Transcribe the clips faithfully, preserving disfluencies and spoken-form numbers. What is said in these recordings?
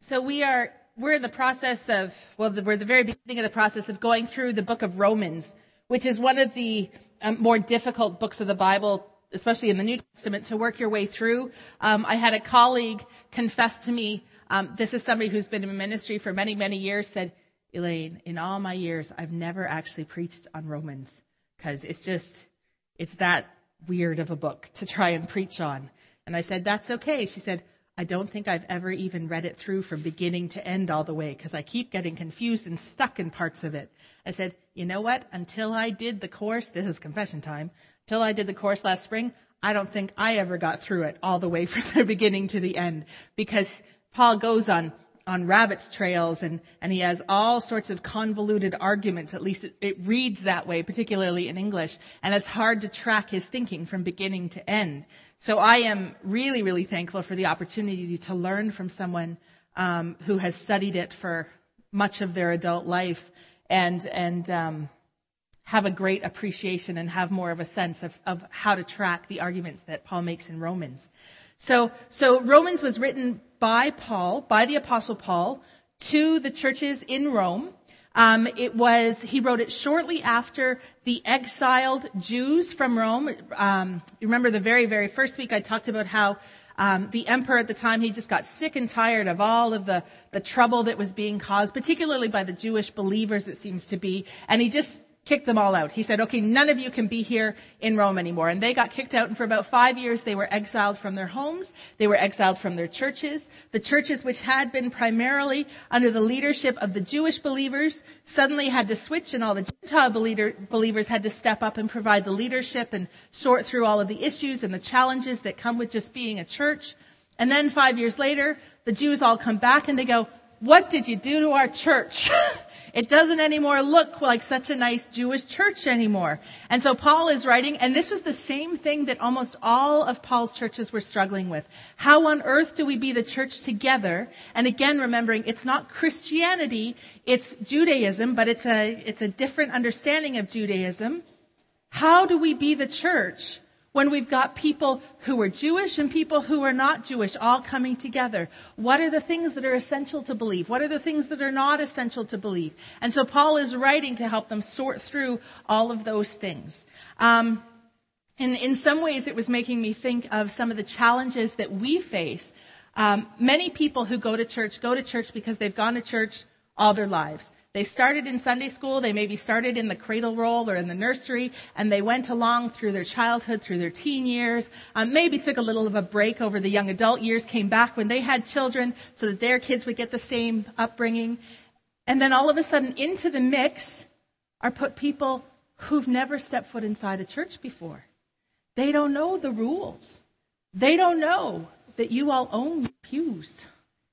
So we are, we're in the process of, well, the, we're at the very beginning of the process of going through the book of Romans, which is one of the um, more difficult books of the Bible, especially in the New Testament, to work your way through. Um, I had a colleague confess to me, um, this is somebody who's been in ministry for many, many years, said, Elaine, in all my years, I've never actually preached on Romans because it's just, it's that weird of a book to try and preach on. And I said, that's okay. She said, I don't think I've ever even read it through from beginning to end all the way because I keep getting confused and stuck in parts of it. I said, you know what? Until I did the course, this is confession time, until I did the course last spring, I don't think I ever got through it all the way from the beginning to the end because Paul goes on on rabbit's trails and, and he has all sorts of convoluted arguments. At least it, it reads that way, particularly in English. And it's hard to track his thinking from beginning to end. So I am really, really thankful for the opportunity to learn from someone um, who has studied it for much of their adult life and and um, have a great appreciation and have more of a sense of, of how to track the arguments that Paul makes in Romans. So, so Romans was written by Paul, by the Apostle Paul, to the churches in Rome. Um, it was, he wrote it shortly after the exiled Jews from Rome. Um, you remember the very, very first week I talked about how um, the emperor at the time, he just got sick and tired of all of the, the trouble that was being caused, particularly by the Jewish believers, it seems to be. And he just kicked them all out. He said, okay, none of you can be here in Rome anymore. And they got kicked out. And for about five years, they were exiled from their homes. They were exiled from their churches. The churches, which had been primarily under the leadership of the Jewish believers, suddenly had to switch, and all the Gentile believers had to step up and provide the leadership and sort through all of the issues and the challenges that come with just being a church. And then five years later, the Jews all come back and they go, what did you do to our church? It doesn't anymore look like such a nice Jewish church anymore. And so Paul is writing, and this was the same thing that almost all of Paul's churches were struggling with. How on earth do we be the church together? And again, remembering it's not Christianity, it's Judaism, but it's a, it's a different understanding of Judaism. How do we be the church when we've got people who are Jewish and people who are not Jewish all coming together? What are the things that are essential to believe? What are the things that are not essential to believe? And so Paul is writing to help them sort through all of those things. Um, and in some ways, it was making me think of some of the challenges that we face. Um, many people who go to church go to church because they've gone to church all their lives. They started in Sunday school, they maybe started in the cradle roll or in the nursery, and they went along through their childhood, through their teen years, um, maybe took a little of a break over the young adult years, came back when they had children so that their kids would get the same upbringing. And then all of a sudden into the mix are put people who've never stepped foot inside a church before. They don't know the rules. They don't know that you all own pews.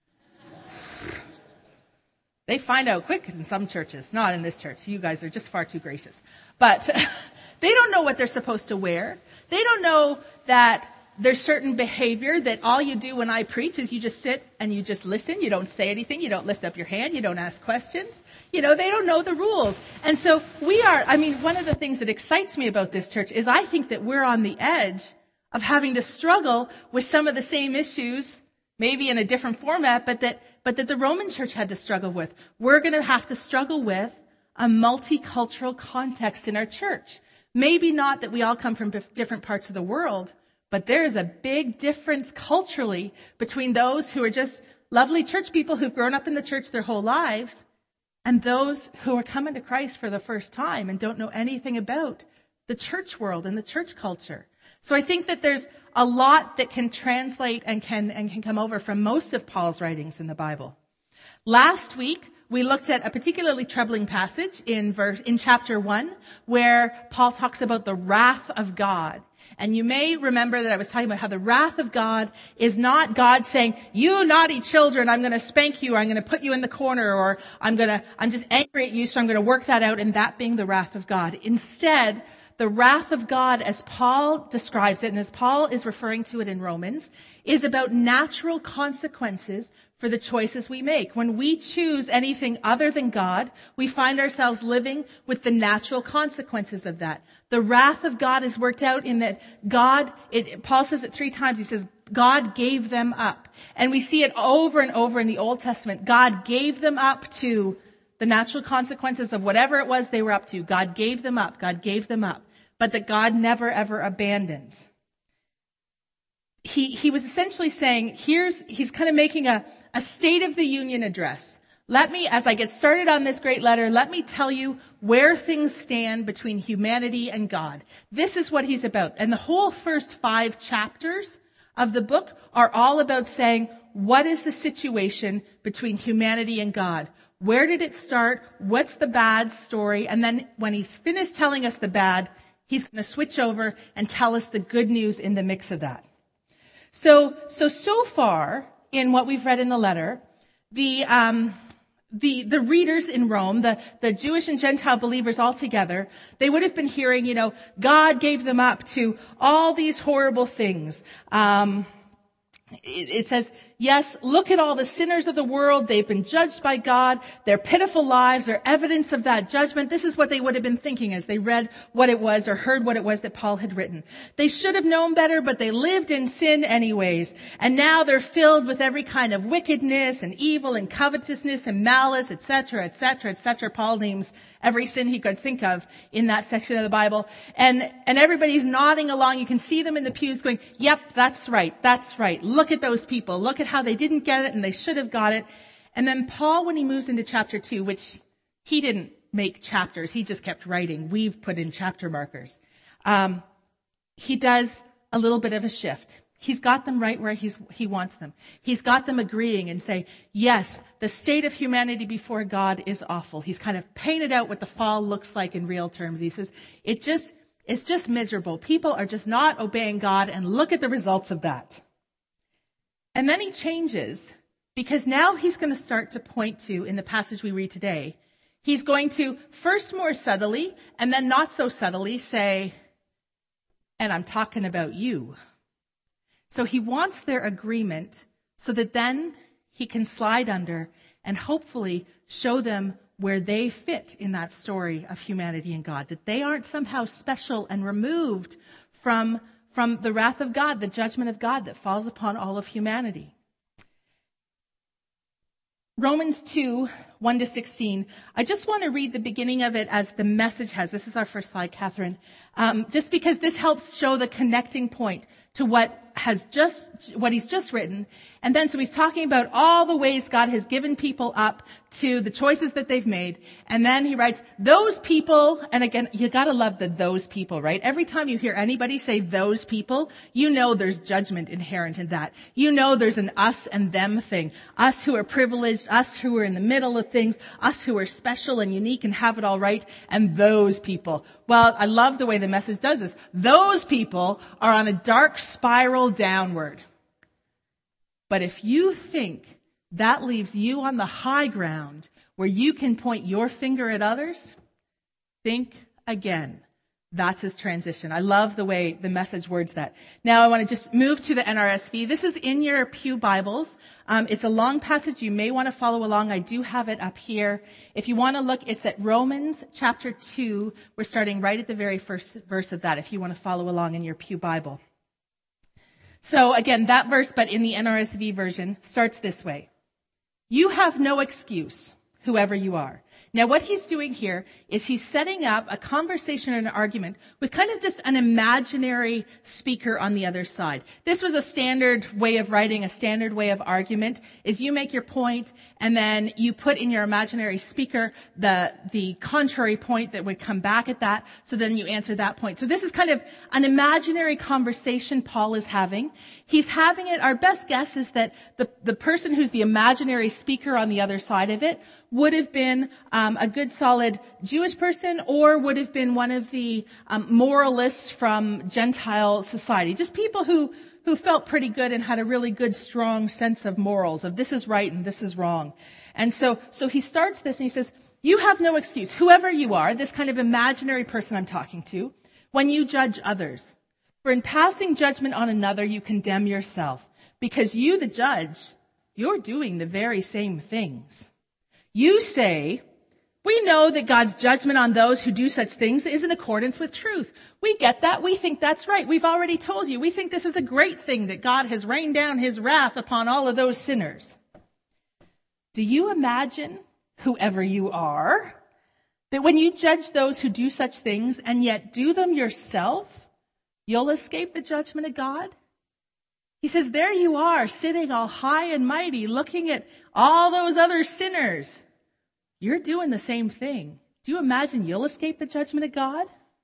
They find out quick in some churches, not in this church. You guys are just far too gracious. But they don't know what they're supposed to wear. They don't know that there's certain behavior that all you do when I preach is you just sit and you just listen. You don't say anything. You don't lift up your hand. You don't ask questions. You know, they don't know the rules. And so we are, I mean, one of the things that excites me about this church is I think that we're on the edge of having to struggle with some of the same issues, maybe in a different format, but that but that the Roman church had to struggle with. We're going to have to struggle with a multicultural context in our church. Maybe not that we all come from different parts of the world, but there is a big difference culturally between those who are just lovely church people who've grown up in the church their whole lives and those who are coming to Christ for the first time and don't know anything about the church world and the church culture. So I think that there's a lot that can translate and can and can come over from most of Paul's writings in the Bible. Last week, we looked at a particularly troubling passage in verse in chapter one, where Paul talks about the wrath of God. And you may remember that I was talking about how the wrath of God is not God saying, you naughty children, I'm going to spank you, or I'm going to put you in the corner, or I'm going to, I'm just angry at you, so I'm going to work that out, and that being the wrath of God. Instead, the wrath of God, as Paul describes it, and as Paul is referring to it in Romans, is about natural consequences for the choices we make. When we choose anything other than God, we find ourselves living with the natural consequences of that. The wrath of God is worked out in that God, it, Paul says it three times. He says, God gave them up. And we see it over and over in the Old Testament. God gave them up to the natural consequences of whatever it was they were up to. God gave them up. God gave them up. But that God never ever abandons. He, he was essentially saying, here's, he's kind of making a, a State of the Union address. Let me, as I get started on this great letter, let me tell you where things stand between humanity and God. This is what he's about. And the whole first five chapters of the book are all about saying, what is the situation between humanity and God? Where did it start? What's the bad story? And then when he's finished telling us the bad, he's going to switch over and tell us the good news in the mix of that. So, so, so far in what we've read in the letter, the, um, the, the readers in Rome, the, the Jewish and Gentile believers all together, they would have been hearing, you know, God gave them up to all these horrible things. Um, it, it says, yes, look at all the sinners of the world. They've been judged by God. Their pitiful lives are evidence of that judgment. This is what they would have been thinking as they read what it was or heard what it was that Paul had written. They should have known better, but they lived in sin anyways. And now they're filled with every kind of wickedness and evil and covetousness and malice, et cetera, et cetera, et cetera. Paul names every sin he could think of in that section of the Bible. And, and everybody's nodding along. You can see them in the pews going, yep, that's right. That's right. Look at those people. Look at how they didn't get it and they should have got it. And then Paul, when he moves into chapter two, which he didn't make chapters, he just kept writing. We've put in chapter markers. Um, he does a little bit of a shift. He's got them right where he's, he wants them. He's got them agreeing and say, yes, the state of humanity before God is awful. He's kind of painted out what the fall looks like in real terms. He says, it just, it's just miserable. People are just not obeying God, and look at the results of that. And then he changes, because now he's going to start to point to, in the passage we read today, he's going to first more subtly and then not so subtly say, and I'm talking about you. So he wants their agreement so that then he can slide under and hopefully show them where they fit in that story of humanity and God, that they aren't somehow special and removed from from the wrath of God, the judgment of God that falls upon all of humanity. Romans two, one to sixteen. I just want to read the beginning of it as the Message has. This is our first slide, Catherine. Um, just because this helps show the connecting point to what has just, what he's just written. And then, so he's talking about all the ways God has given people up to the choices that they've made. And then he writes, those people, and again, you gotta love the those people, right? Every time you hear anybody say those people, you know there's judgment inherent in that. You know there's an us and them thing. Us who are privileged, us who are in the middle of things, us who are special and unique and have it all right, and those people. Well, I love the way the Message does this. Those people are on a dark spiral downward. But if you think that leaves you on the high ground where you can point your finger at others, think again. That's his transition. I love the way the Message words that. Now I want to just move to the N R S V. This is in your pew Bibles. Um, it's a long passage. You may want to follow along. I do have it up here. If you want to look, it's at Romans chapter two. We're starting right at the very first verse of that, if you want to follow along in your pew Bible. So again, that verse, but in the N R S V version, starts this way. You have no excuse, whoever you are. Now what he's doing here is he's setting up a conversation and an argument with kind of just an imaginary speaker on the other side. This was a standard way of writing, a standard way of argument, is you make your point and then you put in your imaginary speaker the, the contrary point that would come back at that, so then you answer that point. So this is kind of an imaginary conversation Paul is having. He's having it, our best guess is that the, the person who's the imaginary speaker on the other side of it would have been um, a good, solid Jewish person, or would have been one of the um, moralists from Gentile society. Just people who who felt pretty good and had a really good, strong sense of morals, of this is right and this is wrong. And so, so he starts this and he says, you have no excuse. Whoever you are, this kind of imaginary person I'm talking to, when you judge others. For in passing judgment on another, you condemn yourself, because you, the judge, you're doing the very same things. You say, we know that God's judgment on those who do such things is in accordance with truth. We get that. We think that's right. We've already told you. We think this is a great thing that God has rained down his wrath upon all of those sinners. Do you imagine, whoever you are, that when you judge those who do such things and yet do them yourself, you'll escape the judgment of God? He says, there you are, sitting all high and mighty, looking at all those other sinners. You're doing the same thing. Do you imagine you'll escape the judgment of God?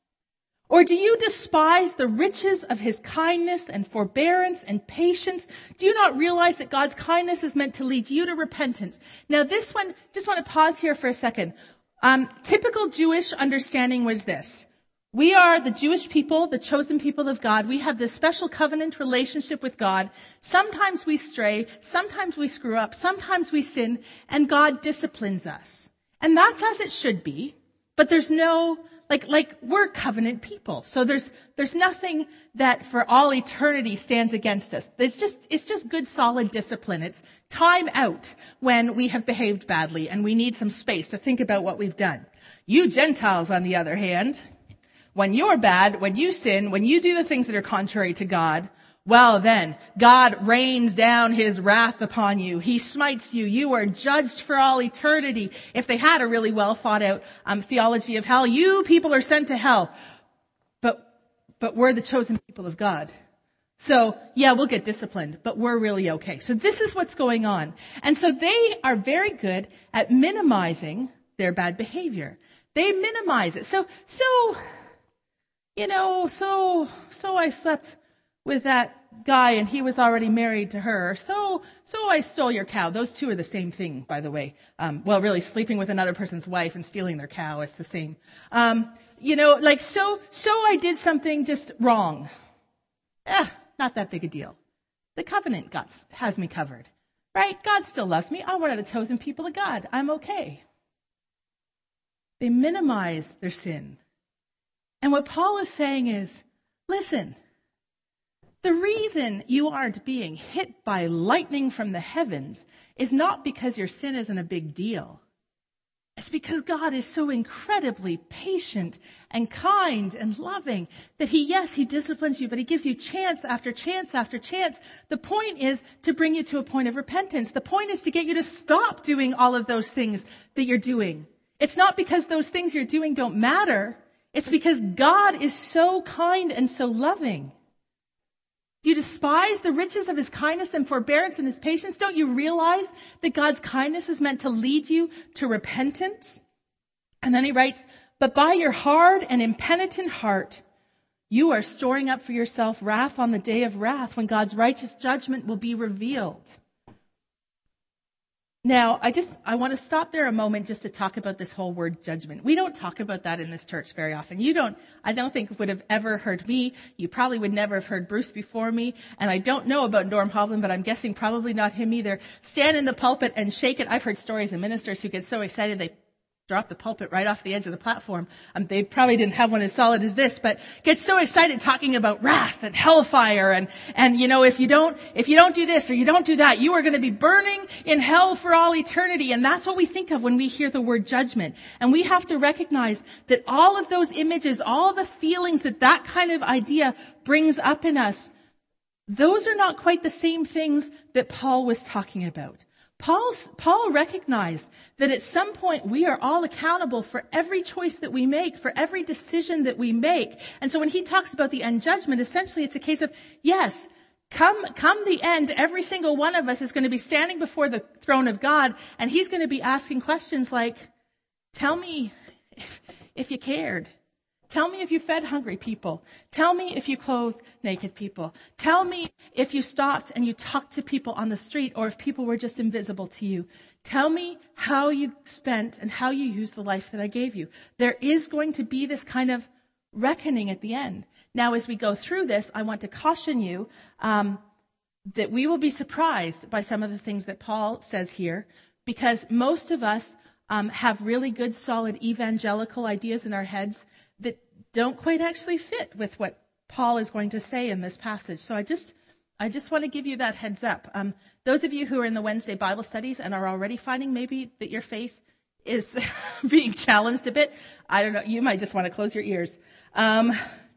Or do you despise the riches of his kindness and forbearance and patience? Do you not realize that God's kindness is meant to lead you to repentance? Now this one, just want to pause here for a second. Um, typical Jewish understanding was this. We are the Jewish people, the chosen people of God. We have this special covenant relationship with God. Sometimes we stray, sometimes we screw up, sometimes we sin, and God disciplines us. And that's as it should be. But there's no, like, like we're covenant people. So there's, there's nothing that for all eternity stands against us. It's just, it's just good solid discipline. It's time out when we have behaved badly and we need some space to think about what we've done. You Gentiles, on the other hand, when you're bad, when you sin, when you do the things that are contrary to God, well then, God rains down his wrath upon you. He smites you. You are judged for all eternity. If they had a really well thought out um, theology of hell, you people are sent to hell. But, but we're the chosen people of God. So, yeah, we'll get disciplined, but we're really okay. So this is what's going on. And so they are very good at minimizing their bad behavior. They minimize it. So, so, you know, so, so I slept with that guy and he was already married to her. So, so I stole your cow. Those two are the same thing, by the way. Um, well, really sleeping with another person's wife and stealing their cow, it's the same. Um, you know, like, so, so I did something just wrong. Eh, not that big a deal. The covenant got, has me covered, right? God still loves me. I'm one of the chosen people of God. I'm okay. They minimize their sin. And what Paul is saying is, listen, the reason you aren't being hit by lightning from the heavens is not because your sin isn't a big deal. It's because God is so incredibly patient and kind and loving that he, yes, he disciplines you, but he gives you chance after chance after chance. The point is to bring you to a point of repentance. The point is to get you to stop doing all of those things that you're doing. It's not because those things you're doing don't matter. It's because God is so kind and so loving. Do you despise the riches of his kindness and forbearance and his patience? Don't you realize that God's kindness is meant to lead you to repentance? And then he writes, but by your hard and impenitent heart, you are storing up for yourself wrath on the day of wrath when God's righteous judgment will be revealed. Now, I just, I want to stop there a moment just to talk about this whole word judgment. We don't talk about that in this church very often. You don't, I don't think would have ever heard me. You probably would never have heard Bruce before me. And I don't know about Norm Hovland, but I'm guessing probably not him either. Stand in the pulpit and shake it. I've heard stories of ministers who get so excited they drop the pulpit right off the edge of the platform. Um, they probably didn't have one as solid as this, but get so excited talking about wrath and hellfire and, and, you know, if you don't, if you don't do this or you don't do that, you are going to be burning in hell for all eternity. And that's what we think of when we hear the word judgment. And we have to recognize that all of those images, all the feelings that that kind of idea brings up in us, those are not quite the same things that Paul was talking about. Paul's, Paul recognized that at some point we are all accountable for every choice that we make, for every decision that we make. And so when he talks about the end judgment, essentially it's a case of, yes, come, come the end, every single one of us is going to be standing before the throne of God, and he's going to be asking questions like, tell me if, if you cared. Tell me if you fed hungry people. Tell me if you clothed naked people. Tell me if you stopped and you talked to people on the street or if people were just invisible to you. Tell me how you spent and how you used the life that I gave you. There is going to be this kind of reckoning at the end. Now, as we go through this, I want to caution you um, that we will be surprised by some of the things that Paul says here, because most of us um, have really good, solid evangelical ideas in our heads that don't quite actually fit with what Paul is going to say in this passage. So I just, I just want to give you that heads up. Um, those of you who are in the Wednesday Bible studies and are already finding maybe that your faith is being challenged a bit, I don't know, you might just want to close your ears. Um,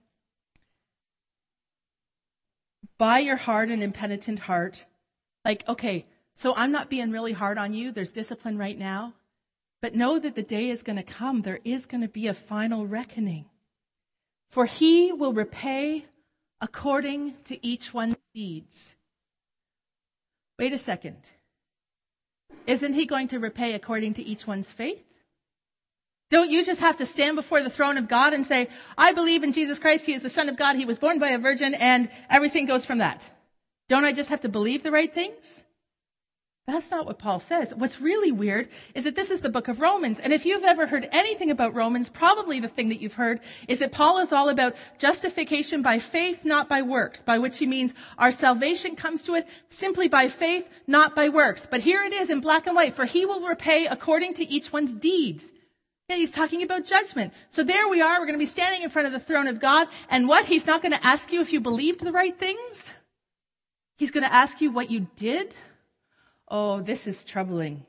by your hard and impenitent heart, like, okay, so I'm not being really hard on you. There's discipline right now. But know that the day is going to come. There is going to be a final reckoning. For he will repay according to each one's deeds. Wait a second. Isn't he going to repay according to each one's faith? Don't you just have to stand before the throne of God and say, I believe in Jesus Christ. He is the Son of God. He was born by a virgin, and everything goes from that. Don't I just have to believe the right things? That's not what Paul says. What's really weird is that this is the book of Romans. And if you've ever heard anything about Romans, probably the thing that you've heard is that Paul is all about justification by faith, not by works, by which he means our salvation comes to us simply by faith, not by works. But here it is in black and white, for he will repay according to each one's deeds. Yeah, he's talking about judgment. So there we are. We're going to be standing in front of the throne of God. And what? He's not going to ask you if you believed the right things. He's going to ask you what you did. Oh, this is troubling.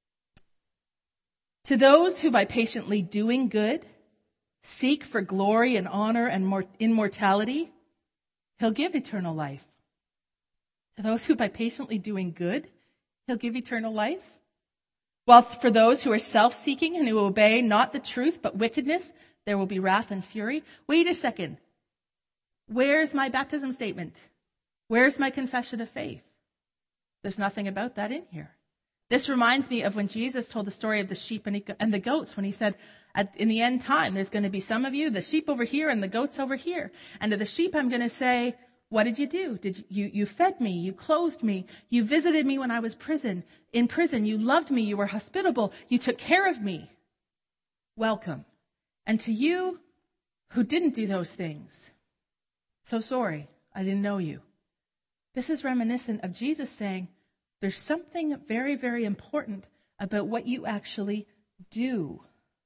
To those who by patiently doing good seek for glory and honor and immortality, he'll give eternal life. To those who by patiently doing good, he'll give eternal life. While for those who are self-seeking and who obey not the truth but wickedness, there will be wrath and fury. Wait a second. Where's my baptism statement? Where's my confession of faith? There's nothing about that in here. This reminds me of when Jesus told the story of the sheep and, he, and the goats, when he said, at, in the end time, there's going to be some of you, the sheep over here and the goats over here. And to the sheep, I'm going to say, what did you do? Did you, you fed me, you clothed me, you visited me when I was prison, in prison, you loved me, you were hospitable, you took care of me. Welcome. And to you who didn't do those things, so sorry, I didn't know you. This is reminiscent of Jesus saying, there's something very, very important about what you actually do.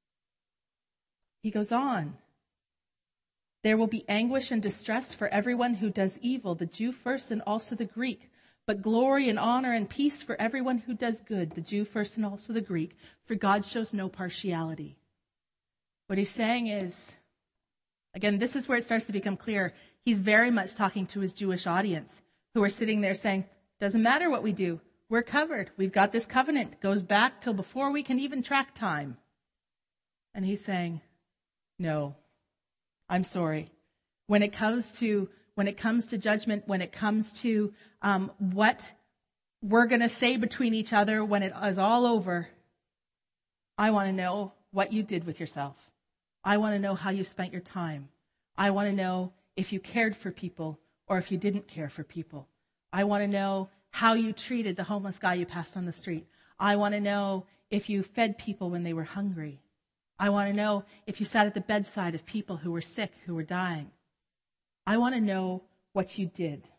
He goes on. There will be anguish and distress for everyone who does evil, the Jew first and also the Greek. But glory and honor and peace for everyone who does good, the Jew first and also the Greek. For God shows no partiality. What he's saying is, again, this is where it starts to become clear. He's very much talking to his Jewish audience who are sitting there saying, doesn't matter what we do. We're covered. We've got this covenant. It goes back till before we can even track time. And he's saying, no, I'm sorry. When it comes to when it comes to judgment, when it comes to um, what we're going to say between each other when it is all over, I want to know what you did with yourself. I want to know how you spent your time. I want to know if you cared for people or if you didn't care for people. I want to know how you treated the homeless guy you passed on the street. I want to know if you fed people when they were hungry. I want to know if you sat at the bedside of people who were sick, who were dying. I want to know what you did.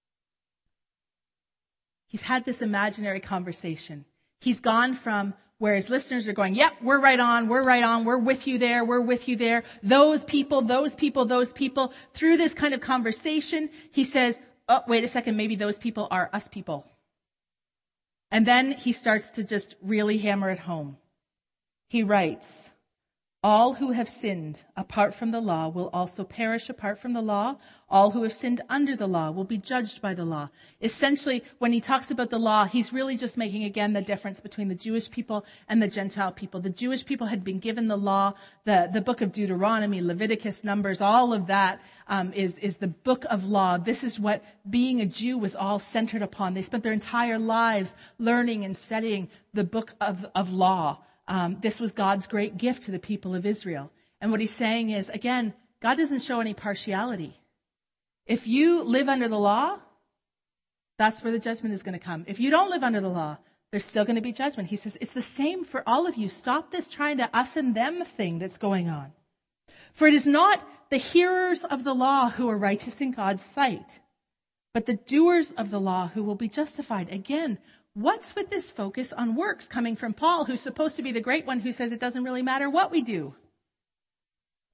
He's had this imaginary conversation. He's gone from where his listeners are going, yep, we're right on, we're right on, we're with you there, we're with you there. Those people, those people, those people. Through this kind of conversation, he says, oh, wait a second, maybe those people are us people. And then he starts to just really hammer it home. He writes, all who have sinned apart from the law will also perish apart from the law. All who have sinned under the law will be judged by the law. Essentially, when he talks about the law, he's really just making, again, the difference between the Jewish people and the Gentile people. The Jewish people had been given the law, the, the book of Deuteronomy, Leviticus, Numbers, all of that um, is, is the book of law. This is what being a Jew was all centered upon. They spent their entire lives learning and studying the book of, of law. Um, this was God's great gift to the people of Israel. And what he's saying is, again, God doesn't show any partiality. If you live under the law, that's where the judgment is going to come. If you don't live under the law, there's still going to be judgment. He says, it's the same for all of you. Stop this trying to us and them thing that's going on. For it is not the hearers of the law who are righteous in God's sight, but the doers of the law who will be justified. Again, what's with this focus on works coming from Paul, who's supposed to be the great one who says it doesn't really matter what we do?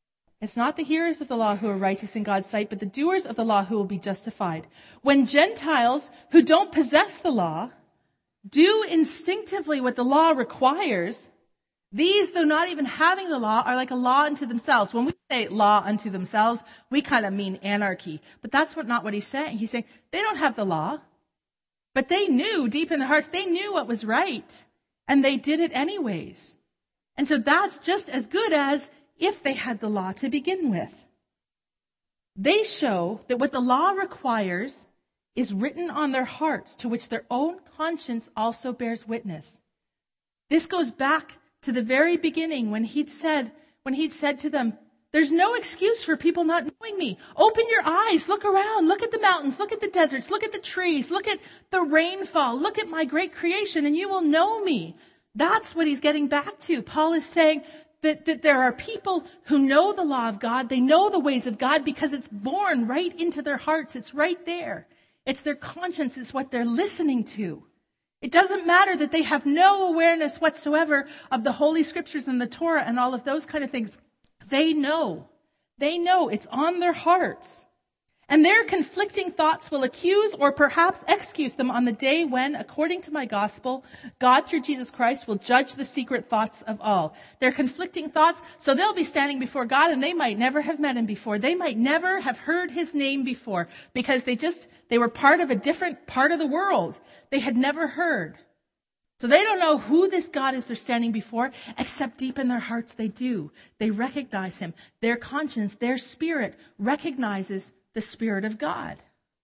It's not the hearers of the law who are righteous in God's sight, but the doers of the law who will be justified. When Gentiles who don't possess the law do instinctively what the law requires, these, though not even having the law, are like a law unto themselves. When we say law unto themselves, we kind of mean anarchy. But that's what, not what he's saying. He's saying they don't have the law, but they knew deep in their hearts, they knew what was right, and they did it anyways. And so that's just as good as if they had the law to begin with. They show that what the law requires is written on their hearts, to which their own conscience also bears witness. This goes back to the very beginning when he'd said, when he'd said to them, there's no excuse for people not knowing me. Open your eyes, look around, look at the mountains, look at the deserts, look at the trees, look at the rainfall, look at my great creation, and you will know me. That's what he's getting back to. Paul is saying that, that there are people who know the law of God. They know the ways of God because it's born right into their hearts. It's right there. It's their conscience. It's what they're listening to. It doesn't matter that they have no awareness whatsoever of the Holy Scriptures and the Torah and all of those kind of things. They know. They know. It's on their hearts. And their conflicting thoughts will accuse or perhaps excuse them on the day when, according to my gospel, God through Jesus Christ will judge the secret thoughts of all. Their conflicting thoughts, so they'll be standing before God and they might never have met him before. They might never have heard his name before because they just, they were part of a different part of the world. They had never heard. So they don't know who this God is they're standing before, except deep in their hearts they do. They recognize him. Their conscience, their spirit recognizes the Spirit of God.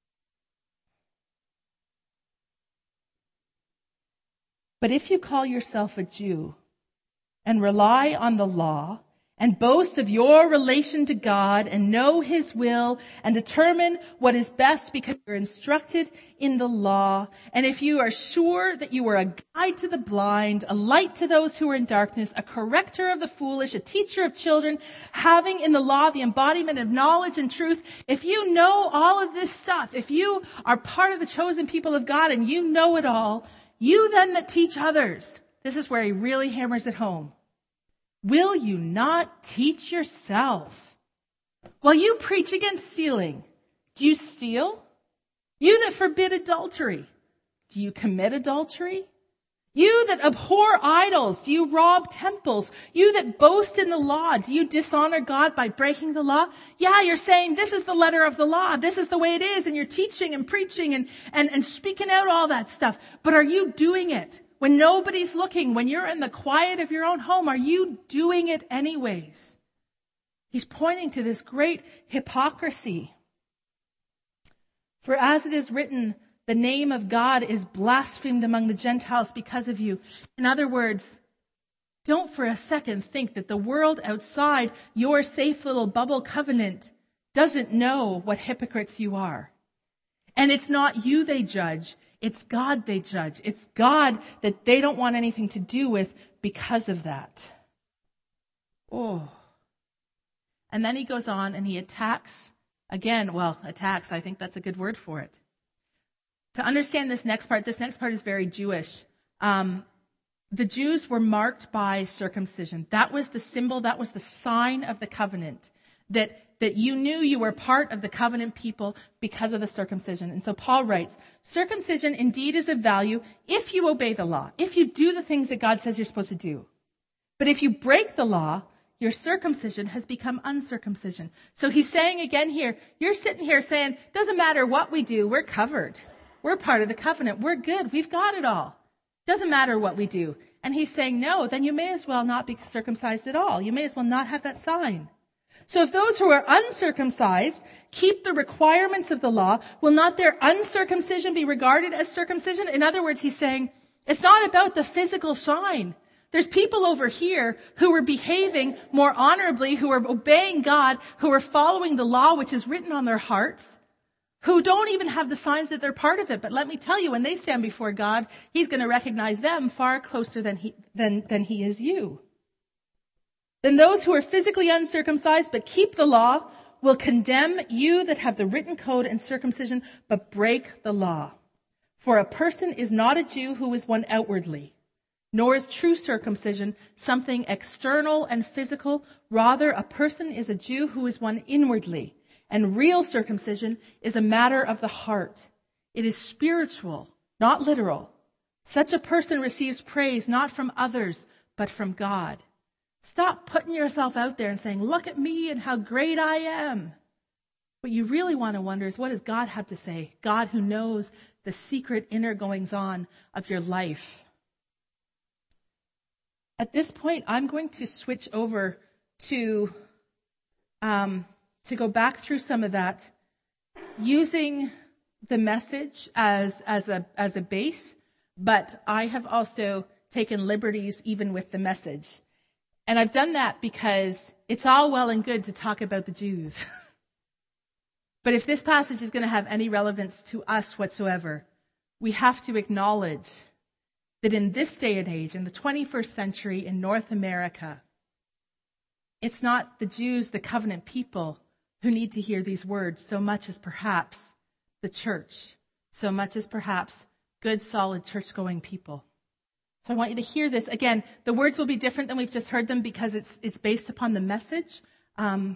But if you call yourself a Jew and rely on the law and boast of your relation to God and know his will and determine what is best because you're instructed in the law, and if you are sure that you are a guide to the blind, a light to those who are in darkness, a corrector of the foolish, a teacher of children, having in the law the embodiment of knowledge and truth, if you know all of this stuff, if you are part of the chosen people of God and you know it all, you then that teach others, this is where he really hammers it home. Will you not teach yourself? While you preach against stealing, do you steal? You that forbid adultery, do you commit adultery? You that abhor idols, do you rob temples? You that boast in the law, do you dishonor God by breaking the law? Yeah, you're saying this is the letter of the law. This is the way it is. And you're teaching and preaching and, and, and speaking out all that stuff. But are you doing it? When nobody's looking, when you're in the quiet of your own home, are you doing it anyways? He's pointing to this great hypocrisy. For as it is written, the name of God is blasphemed among the Gentiles because of you. In other words, don't for a second think that the world outside your safe little bubble covenant doesn't know what hypocrites you are. And it's not you they judge. It's God they judge. It's God that they don't want anything to do with because of that. Oh. And then he goes on and he attacks, again, well, attacks, I think that's a good word for it. To understand this next part, this next part is very Jewish. Um, the Jews were marked by circumcision. That was the symbol, that was the sign of the covenant, that that you knew you were part of the covenant people because of the circumcision. And so Paul writes, circumcision indeed is of value if you obey the law, if you do the things that God says you're supposed to do. But if you break the law, your circumcision has become uncircumcision. So he's saying again here, you're sitting here saying, doesn't matter what we do, we're covered. We're part of the covenant. We're good. We've got it all. Doesn't matter what we do. And he's saying, no, then you may as well not be circumcised at all. You may as well not have that sign. So if those who are uncircumcised keep the requirements of the law, will not their uncircumcision be regarded as circumcision? In other words, he's saying, it's not about the physical sign. There's people over here who are behaving more honorably, who are obeying God, who are following the law which is written on their hearts, who don't even have the signs that they're part of it. But let me tell you, when they stand before God, he's going to recognize them far closer than he, than, than he is you. Then those who are physically uncircumcised but keep the law will condemn you that have the written code and circumcision but break the law. For a person is not a Jew who is one outwardly, Nor is true circumcision something external and physical. Rather, a person is a Jew who is one inwardly. And real circumcision is a matter of the heart. It is spiritual, not literal. Such a person receives praise not from others, but from God. Stop putting yourself out there and saying, look at me and how great I am. What you really want to wonder is, what does God have to say? God who knows the secret inner goings on of your life. At this point, I'm going to switch over to, um, to go back through some of that, using the message as, as a, as a base, but I have also taken liberties even with the message. And I've done that because it's all well and good to talk about the Jews. But if this passage is going to have any relevance to us whatsoever, we have to acknowledge that in this day and age, in the twenty-first century in North America, it's not the Jews, the covenant people, who need to hear these words so much as perhaps the church, so much as perhaps good, solid, church-going people. So I want you to hear this. Again, the words will be different than we've just heard them because it's it's based upon the message. Um,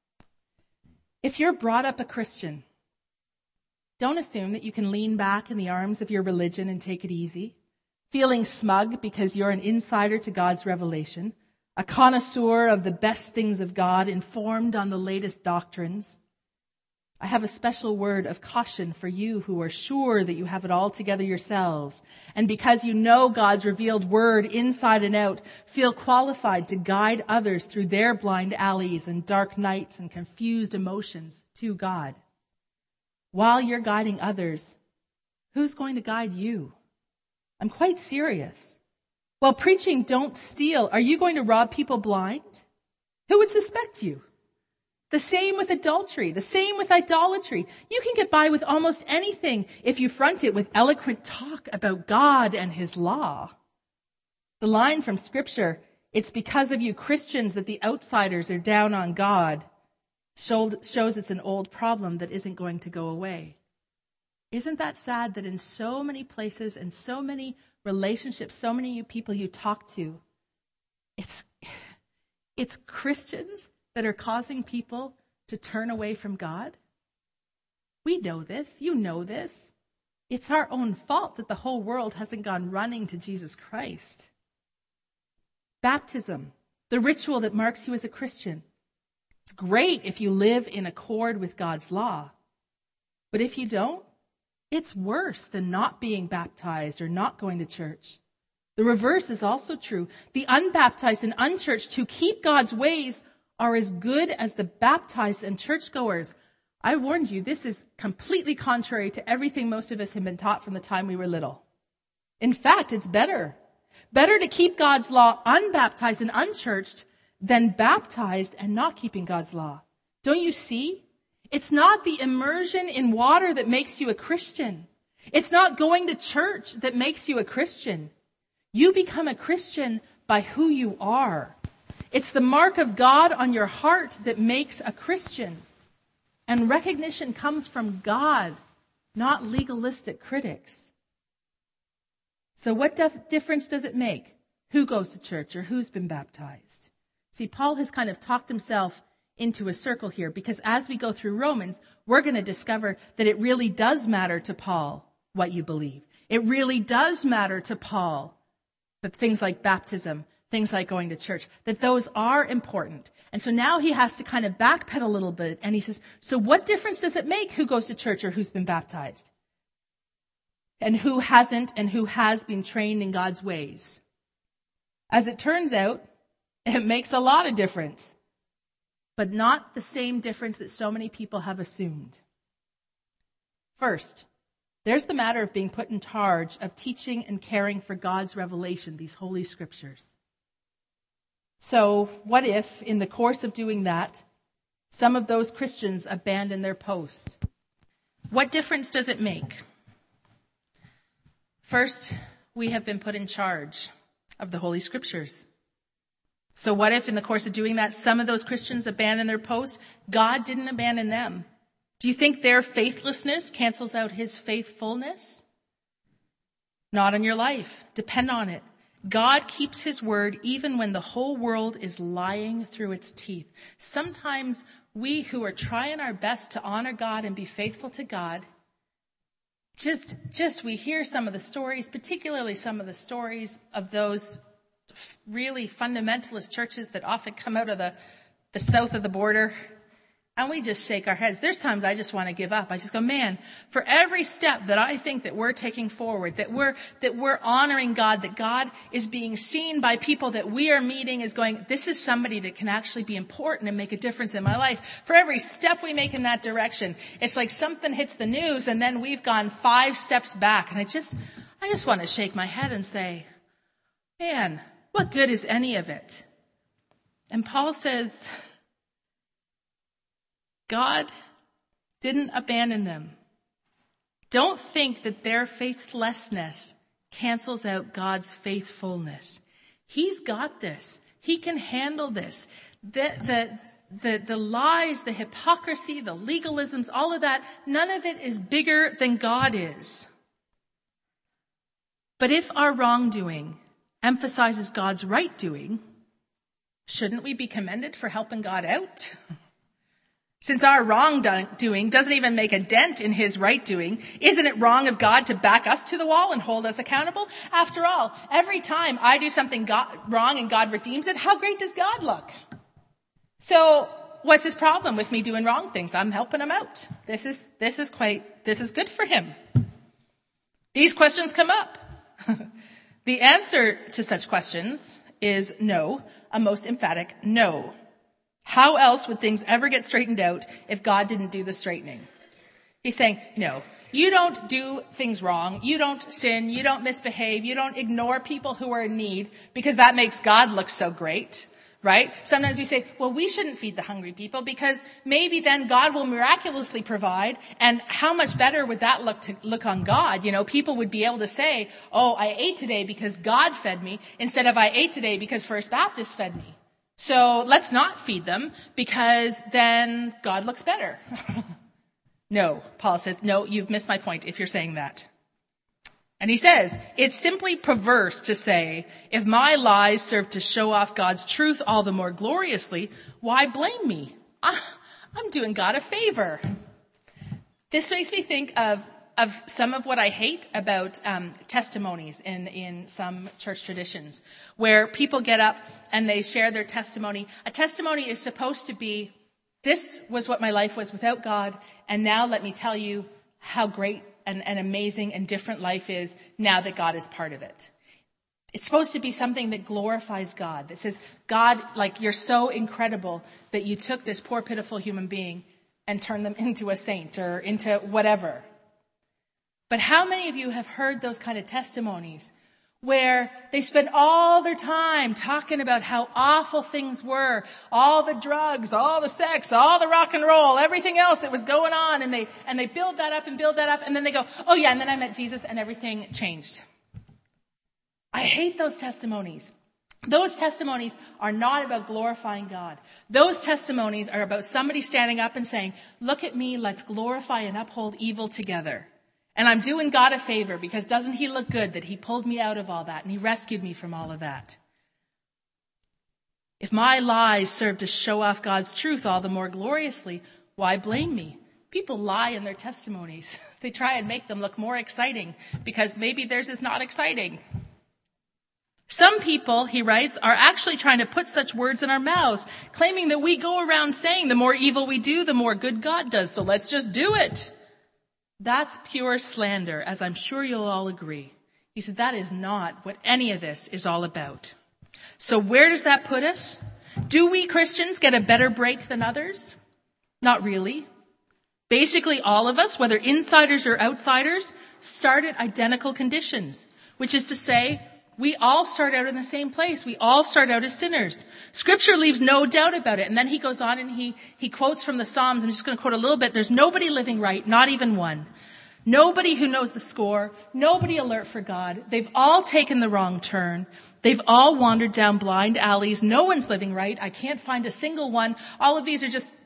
if you're brought up a Christian, don't assume that you can lean back in the arms of your religion and take it easy, feeling smug because you're an insider to God's revelation, a connoisseur of the best things of God, informed on the latest doctrines. I have a special word of caution for you who are sure that you have it all together yourselves. And because you know God's revealed word inside and out, feel qualified to guide others through their blind alleys and dark nights and confused emotions to God. While you're guiding others, who's going to guide you? I'm quite serious. While preaching don't steal, are you going to rob people blind? Who would suspect you? The same with adultery, the same with idolatry. You can get by with almost anything if you front it with eloquent talk about God and his law. The line from Scripture, it's because of you Christians that the outsiders are down on God, shows it's an old problem that isn't going to go away. Isn't that sad that in so many places and so many relationships, so many people you talk to, it's, it's Christians that are causing people to turn away from God? We know this. You know this. It's our own fault that the whole world hasn't gone running to Jesus Christ. Baptism, the ritual that marks you as a Christian. It's great if you live in accord with God's law. But if you don't, it's worse than not being baptized or not going to church. The reverse is also true. The unbaptized and unchurched who keep God's ways are as good as the baptized and churchgoers. I warned you, this is completely contrary to everything most of us have been taught from the time we were little. In fact, it's better. Better to keep God's law unbaptized and unchurched than baptized and not keeping God's law. Don't you see? It's not the immersion in water that makes you a Christian. It's not going to church that makes you a Christian. You become a Christian by who you are. It's the mark of God on your heart that makes a Christian. And recognition comes from God, not legalistic critics. So what def- difference does it make who goes to church or who's been baptized? See, Paul has kind of talked himself into a circle here because as we go through Romans, we're going to discover that it really does matter to Paul what you believe. It really does matter to Paul that things like baptism, things like going to church, that those are important. And so now he has to kind of backpedal a little bit. And he says, so what difference does it make who goes to church or who's been baptized? And who hasn't and who has been trained in God's ways? As it turns out, it makes a lot of difference. But not the same difference that so many people have assumed. First, there's the matter of being put in charge of teaching and caring for God's revelation, these holy scriptures. So what if, in the course of doing that, some of those Christians abandon their post? What difference does it make? First, we have been put in charge of the Holy Scriptures. So what if, in the course of doing that, some of those Christians abandon their post? God didn't abandon them. Do you think their faithlessness cancels out his faithfulness? Not on your life. Depend on it. God keeps his word even when the whole world is lying through its teeth. Sometimes we who are trying our best to honor God and be faithful to God, just, just we hear some of the stories, particularly some of the stories of those really fundamentalist churches that often come out of the, the south of the border. And we just shake our heads. There's times I just want to give up. I just go, man, for every step that I think that we're taking forward, that we're, that we're honoring God, that God is being seen by people that we are meeting as going, this is somebody that can actually be important and make a difference in my life. For every step we make in that direction, it's like something hits the news and then we've gone five steps back. And I just, I just want to shake my head and say, man, what good is any of it? And Paul says, God didn't abandon them. Don't think that their faithlessness cancels out God's faithfulness. He's got this. He can handle this. The, the, the, the lies, the hypocrisy, the legalisms, all of that, none of it is bigger than God is. But if our wrongdoing emphasizes God's right doing, shouldn't we be commended for helping God out? Since our wrongdoing doesn't even make a dent in his right doing, isn't it wrong of God to back us to the wall and hold us accountable? After all, every time I do something God, wrong and God redeems it, how great does God look? So what's his problem with me doing wrong things? I'm helping him out. This is, this is quite, this is good for him. These questions come up. The answer to such questions is no, a most emphatic no. How else would things ever get straightened out if God didn't do the straightening? He's saying, no, you don't do things wrong. You don't sin. You don't misbehave. You don't ignore people who are in need because that makes God look so great, right? Sometimes we say, well, we shouldn't feed the hungry people because maybe then God will miraculously provide. And how much better would that look to look on God? You know, people would be able to say, oh, I ate today because God fed me instead of I ate today because First Baptist fed me. So let's not feed them because then God looks better. No, Paul says, no, you've missed my point if you're saying that. And he says, it's simply perverse to say, if my lies serve to show off God's truth all the more gloriously, why blame me? I'm doing God a favor. This makes me think of of some of what I hate about um, testimonies in, in some church traditions, where people get up and they share their testimony. A testimony is supposed to be, this was what my life was without God, and now let me tell you how great and, and amazing and different life is now that God is part of it. It's supposed to be something that glorifies God, that says, God, like, you're so incredible that you took this poor, pitiful human being and turned them into a saint or into whatever. But how many of you have heard those kind of testimonies where they spend all their time talking about how awful things were, all the drugs, all the sex, all the rock and roll, everything else that was going on, and they and they build that up and build that up, and then they go, oh yeah, and then I met Jesus and everything changed. I hate those testimonies. Those testimonies are not about glorifying God. Those testimonies are about somebody standing up and saying, look at me, let's glorify and uphold evil together. And I'm doing God a favor because doesn't he look good that he pulled me out of all that and he rescued me from all of that? If my lies serve to show off God's truth all the more gloriously, why blame me? People lie in their testimonies. They try and make them look more exciting because maybe theirs is not exciting. Some people, he writes, are actually trying to put such words in our mouths, claiming that we go around saying the more evil we do, the more good God does. So let's just do it. That's pure slander, as I'm sure you'll all agree. He said that is not what any of this is all about. So where does that put us? Do we Christians get a better break than others? Not really. Basically, all of us, whether insiders or outsiders, start at identical conditions, which is to say, we all start out in the same place. We all start out as sinners. Scripture leaves no doubt about it. And then he goes on and he, he quotes from the Psalms. I'm just going to quote a little bit. There's nobody living right, not even one. Nobody who knows the score. Nobody alert for God. They've all taken the wrong turn. They've all wandered down blind alleys. No one's living right. I can't find a single one. All of these are just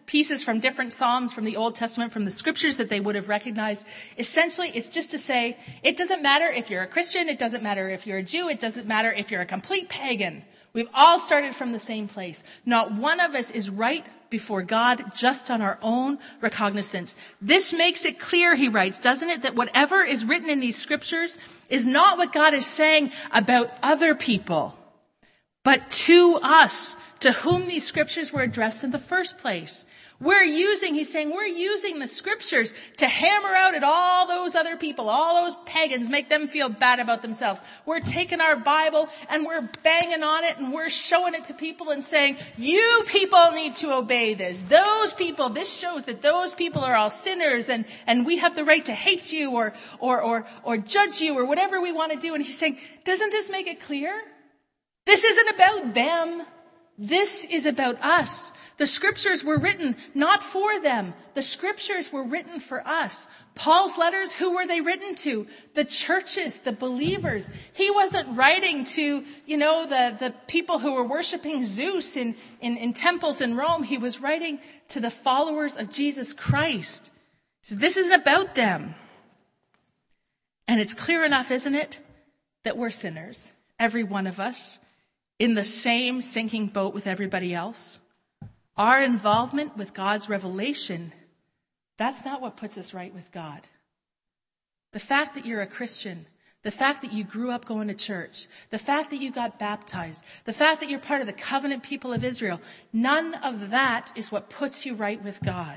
pieces from different Psalms from the Old Testament, from the scriptures that they would have recognized. Essentially, it's just to say, it doesn't matter if you're a Christian, it doesn't matter if you're a Jew, it doesn't matter if you're a complete pagan. We've all started from the same place. Not one of us is right before God just on our own recognizance. This makes it clear, he writes, doesn't it, that whatever is written in these scriptures is not what God is saying about other people, but to us, to whom these scriptures were addressed in the first place. We're using, he's saying, we're using the scriptures to hammer out at all those other people, all those pagans, make them feel bad about themselves. We're taking our Bible and we're banging on it and we're showing it to people and saying, you people need to obey this. Those people, this shows that those people are all sinners and, and we have the right to hate you or, or, or, or judge you or whatever we want to do. And he's saying, doesn't this make it clear? This isn't about them. This is about us. The scriptures were written not for them. The scriptures were written for us. Paul's letters, who were they written to? The churches, the believers. He wasn't writing to, you know, the, the people who were worshiping Zeus in, in, in temples in Rome. He was writing to the followers of Jesus Christ. So this isn't about them. And it's clear enough, isn't it, that we're sinners, every one of us, in the same sinking boat with everybody else. Our involvement with God's revelation, that's not what puts us right with God. The fact that you're a Christian, the fact that you grew up going to church, the fact that you got baptized, the fact that you're part of the covenant people of Israel, none of that is what puts you right with God.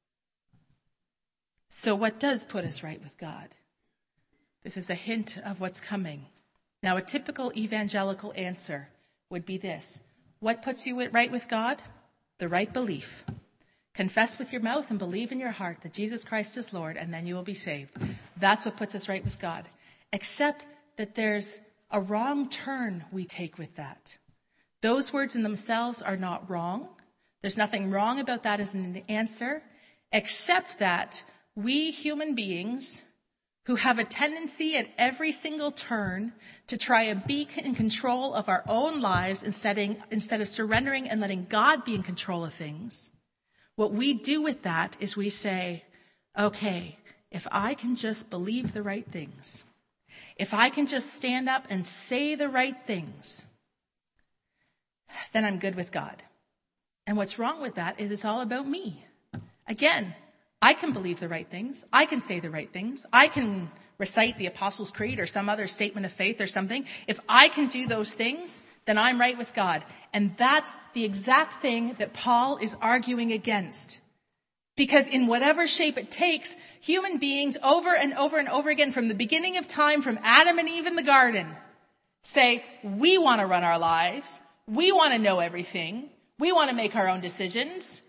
So what does put us right with God? This is a hint of what's coming. Now, a typical evangelical answer would be this. What puts you right with God? The right belief. Confess with your mouth and believe in your heart that Jesus Christ is Lord, and then you will be saved. That's what puts us right with God. Except that there's a wrong turn we take with that. Those words in themselves are not wrong. There's nothing wrong about that as an answer, except that we human beings who have a tendency at every single turn to try and be in control of our own lives instead of, instead of surrendering and letting God be in control of things. What we do with that is we say, okay, if I can just believe the right things, if I can just stand up and say the right things, then I'm good with God. And what's wrong with that is it's all about me. Again, I can believe the right things. I can say the right things. I can recite the Apostles' Creed or some other statement of faith or something. If I can do those things, then I'm right with God. And that's the exact thing that Paul is arguing against. Because in whatever shape it takes, human beings over and over and over again, from the beginning of time, from Adam and Eve in the garden, say, we want to run our lives. We want to know everything. We want to make our own decisions.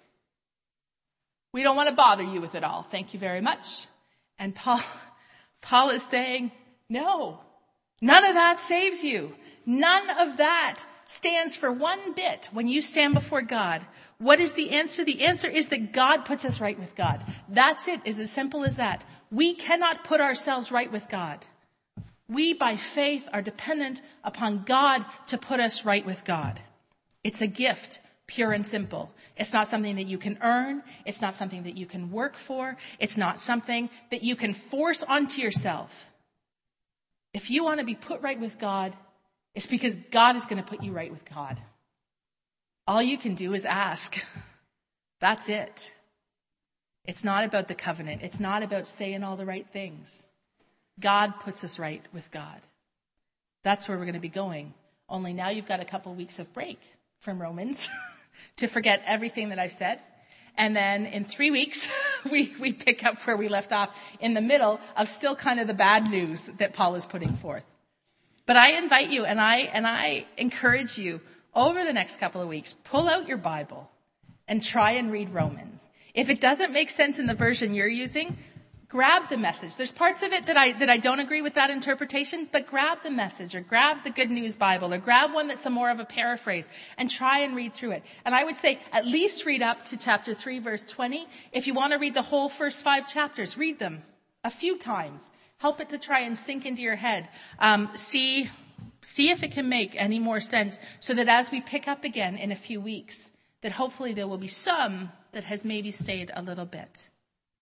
We don't want to bother you with it all. Thank you very much. And Paul, Paul is saying, no, none of that saves you. None of that stands for one bit when you stand before God. What is the answer? The answer is that God puts us right with God. That's it. It's as simple as that. We cannot put ourselves right with God. We, by faith, are dependent upon God to put us right with God. It's a gift, pure and simple. It's not something that you can earn. It's not something that you can work for. It's not something that you can force onto yourself. If you want to be put right with God, it's because God is going to put you right with God. All you can do is ask. That's it. It's not about the covenant. It's not about saying all the right things. God puts us right with God. That's where we're going to be going. Only now you've got a couple weeks of break from Romans to forget everything that I've said. And then in three weeks, we, we pick up where we left off in the middle of still kind of the bad news that Paul is putting forth. But I invite you and I, and I encourage you over the next couple of weeks, pull out your Bible and try and read Romans. If it doesn't make sense in the version you're using, grab the message. There's parts of it that I, that I don't agree with that interpretation, but grab the message or grab the Good News Bible or grab one that's a more of a paraphrase and try and read through it. And I would say at least read up to chapter three, verse twenty. If you want to read the whole first five chapters, read them a few times. Help it to try and sink into your head. Um, see, see if it can make any more sense so that as we pick up again in a few weeks, that hopefully there will be some that has maybe stayed a little bit.